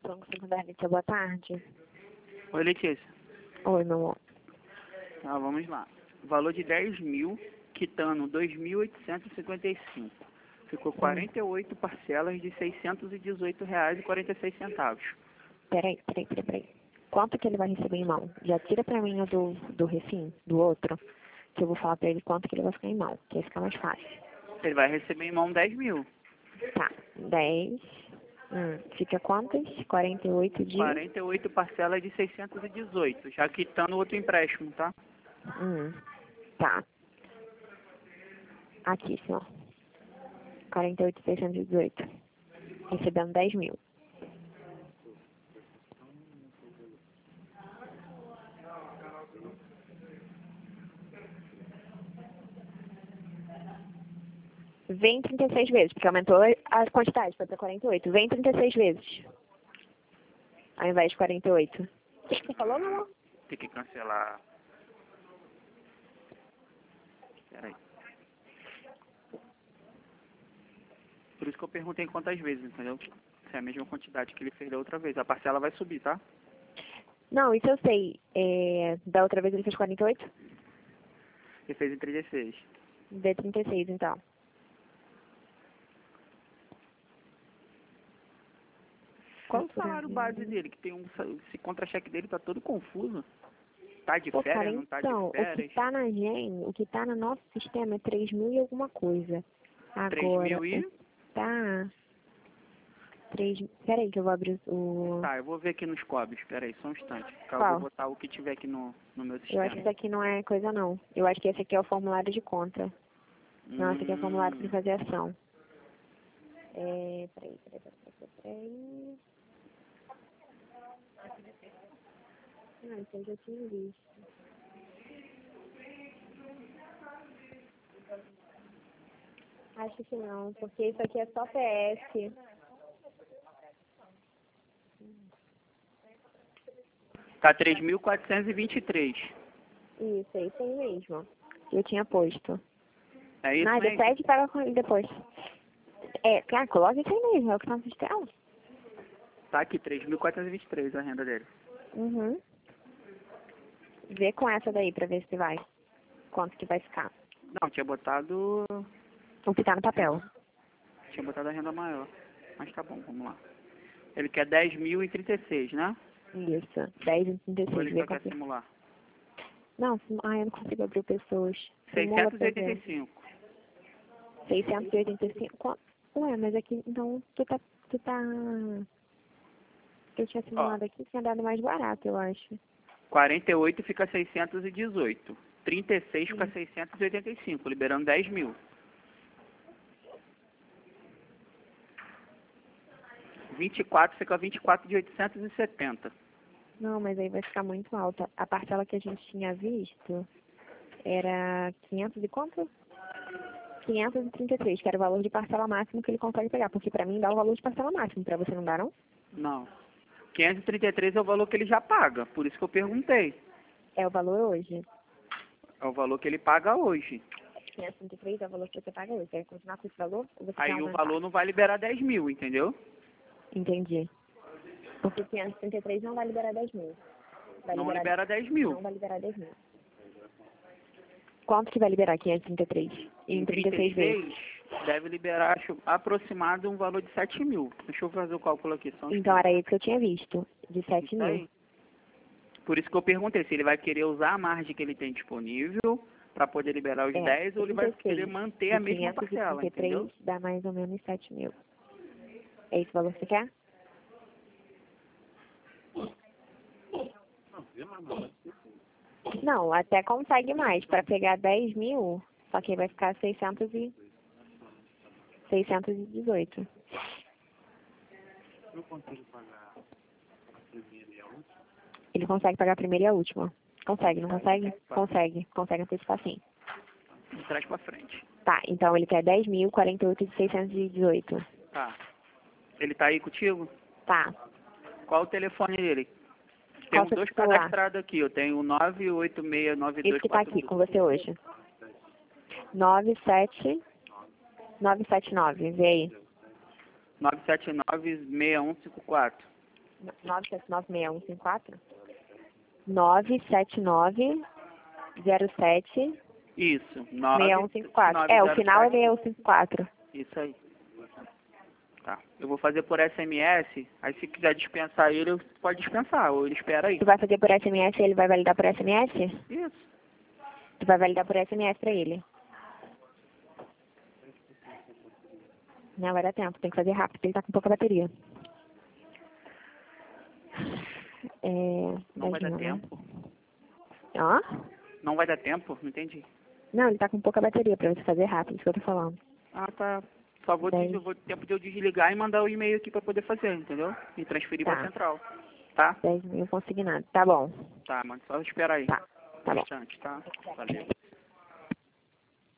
Falando com a Letícia, boa tarde. Oi, Letícia. Oi, meu amor. Tá, vamos lá. Valor de 10 mil, quitando 2.855. Ficou 48 parcelas de R$ 618,46. Peraí. Quanto que ele vai receber em mão? Já tira pra mim o do Refim, do outro, que eu vou falar pra ele quanto que ele vai ficar em mão, que aí fica mais fácil. Ele vai receber em mão 10 mil. Tá, 10. Fica quantas? 48 de... 48 parcelas de 618, já quitando o outro empréstimo, tá? Tá. Aqui, senhor. 48.618. Recebendo 10 mil. Vem 36 vezes, porque aumentou a quantidade, foi para 48. Vem 36 vezes. Ao invés de 48. O que você falou, meu amor? Tem que cancelar. Peraí. Por isso que eu perguntei quantas vezes, entendeu? Se é a mesma quantidade que ele fez da outra vez. A parcela vai subir, tá? Não, isso eu sei. Da outra vez ele fez 48? Ele fez em 36. Dê 36, então. Qual o salário base dele? Que tem esse contra-cheque dele tá todo confuso. Tá de férias, cara, não tá então, de férias? o que tá na GEM, o que tá no nosso sistema é 3 mil e alguma coisa. 3 Agora, mil e... tá... 3... Peraí que eu vou abrir o... Tá, eu vou ver aqui nos cobres. Peraí, só um instante. Eu Qual? vou botar o que tiver aqui no meu Eu sistema. acho que isso aqui não é coisa, não. Eu acho que esse aqui é o formulário de conta. Não, esse aqui é o formulário para fazer ação. Peraí. Ah, isso eu já tinha visto. Acho que não, porque isso aqui é só PS. Tá 3.423. Isso aí mesmo. Eu tinha posto. É isso Nada, mesmo? pede e paga com ele depois. Coloca isso aí mesmo, é o que tá no sistema. Tá aqui, 3.423 a renda dele. Vê com essa daí pra ver se vai. Quanto que vai ficar. Não, tinha botado... O que tá no papel. Tinha botado a renda maior. Mas tá bom, vamos lá. Ele quer 10.036, né? Isso, 10 e Ou 36. ele Vê só quer quanto... simular? Não, eu não consigo abrir pessoas. Simula pra ver. 685. 685. Ué, mas aqui, então, tu tá... Eu tinha simulado aqui, tinha dado mais barato, eu acho. 48 fica 618. 36 fica 685, liberando 10 mil. 24 fica 24 de 870. Não, mas aí vai ficar muito alta. A parcela que a gente tinha visto era 500 e quanto? 533, que era o valor de parcela máximo que ele consegue pegar. Porque pra mim dá o valor de parcela máximo, pra você não dá, não? Não. 533 é o valor que ele já paga, por isso que eu perguntei. É o valor hoje. É o valor que ele paga hoje. 533 é o valor que você paga hoje. Você vai continuar com esse valor? Ou você quer Aí o aumentar? valor não vai liberar 10 mil, entendeu? Entendi. Porque 533 não vai liberar 10 mil. Não libera 10 mil. Não vai liberar 10 mil. Quanto que vai liberar 533? Em 36 vezes. Deve liberar, acho, aproximado um valor de 7 mil. Deixa eu fazer o cálculo aqui. Só um Então instante. era isso que eu tinha visto, de 7 Isso mil. aí. Por isso que eu perguntei se ele vai querer usar a margem que ele tem disponível para poder liberar os 10 ou ele vai 36 querer manter a mesma parcela, 533 entendeu? dá mais ou menos 7 mil. É esse o valor que você quer? Não, até consegue mais. Para pegar 10 mil, só que aí vai ficar 618. Ele consegue pagar a primeira e a última. Consegue, não consegue? Consegue. Consegue antecipar sim. De trás para frente. Tá, então ele quer 10 mil, 48 de 618. Tá. Ele tá aí contigo? Tá. Qual o telefone dele? Qual Tenho seu dois celular? cadastrados aqui. Eu tenho o 9869242. Esse que tá aqui com você hoje. 979, vê aí. 979-6154. 9796154? 97907 Isso, 6154. É, o final é 6154. Isso aí. Tá. Eu vou fazer por SMS, aí se quiser dispensar ele, pode dispensar, ou ele espera aí. Tu vai fazer por SMS e ele vai validar por SMS? Isso. Tu vai validar por SMS pra ele. Não, vai dar tempo, tem que fazer rápido, porque ele tá com pouca bateria. Não vai dar 10 mil, né? tempo. Ó? Não vai dar tempo? Não entendi. Não, ele tá com pouca bateria pra você fazer rápido, isso que eu tô falando. Ah, tá. Só vou Dez. ter tempo de eu desligar e mandar o e-mail aqui pra poder fazer, entendeu? E transferir Tá. pra central. Tá? 10 mil consignado. Tá bom. Tá, mano. Só esperar aí. Tá. Tá Um bom. instante, tá? Valeu.